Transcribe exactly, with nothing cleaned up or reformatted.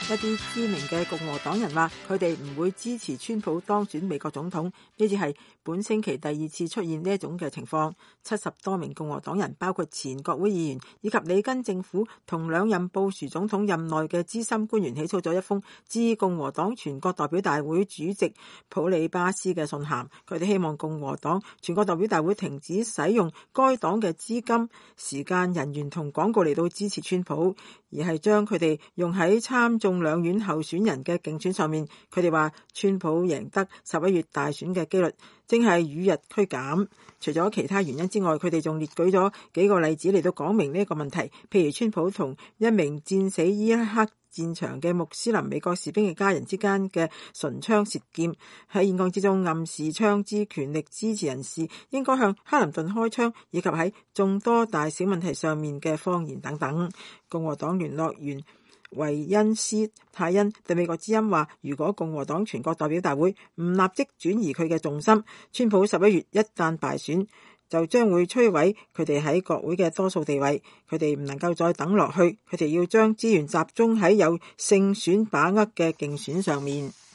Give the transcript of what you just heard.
一啲知名嘅共和黨人話，佢哋唔會支持川普當選美國總統。呢只係本星期第二次出現呢一種嘅情況。七十多名共和黨人，包括前國會議員以及里根政府同兩任布殊總統任內嘅資深官員，起草咗一封致共和黨全國代表大會主席普里巴斯嘅信函。佢哋希望共和黨全國代表大會停止使用該黨嘅資金、時間、人員同廣告嚟到支持川普，而係將佢哋用喺參眾兩院候選人嘅競選上面。佢哋話川普贏得十一月大選嘅幾率正係與日俱減。除咗其他原因之外，佢哋仲列舉咗幾個例子嚟到講明呢一個問題，譬如川普同一名戰死伊拉克戰場嘅穆斯林美國士兵嘅家人之間嘅唇槍舌劍，喺演講之中暗示槍支權力支持人士應該向克林頓開槍，以及喺眾多大小問題上面嘅謊言等等。共和黨聯絡員維恩斯泰恩對美國之音話，如果共和黨全國代表大會唔立即轉移佢嘅重心，川普十一月一旦敗選，就將會摧毀佢哋喺國會嘅多數地位。佢哋唔能夠再等落去，佢哋要將資源集中喺有勝選把握嘅競選上面。